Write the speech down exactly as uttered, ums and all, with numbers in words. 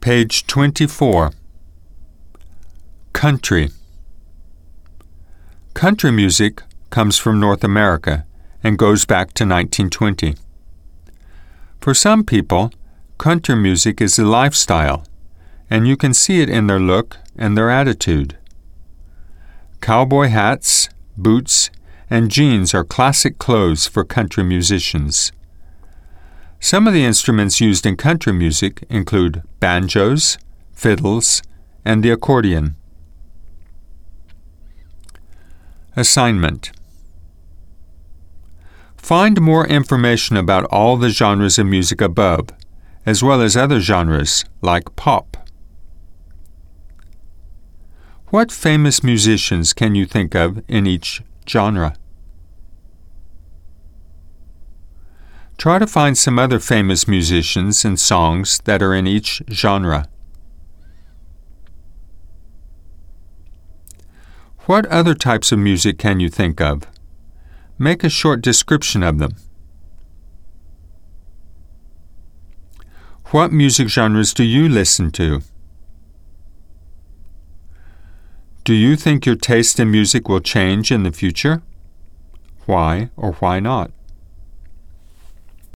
Page twenty-four. Country. Country music comes from North America and goes back to nineteen twenty. For some people, country music is a lifestyle, and you can see it in their look and their attitude. Cowboy hats, boots, and jeans are classic clothes for country musicians. Some of the instruments used in country music include banjos, fiddles, and the accordion. Assignment. Find more information about all the genres of music above, as well as other genres like pop. What famous musicians can you think of in each genre? Try to find some other famous musicians and songs that are in each genre. What other types of music can you think of? Make a short description of them. What music genres do you listen to? Do you think your taste in music will change in the future? Why or why not?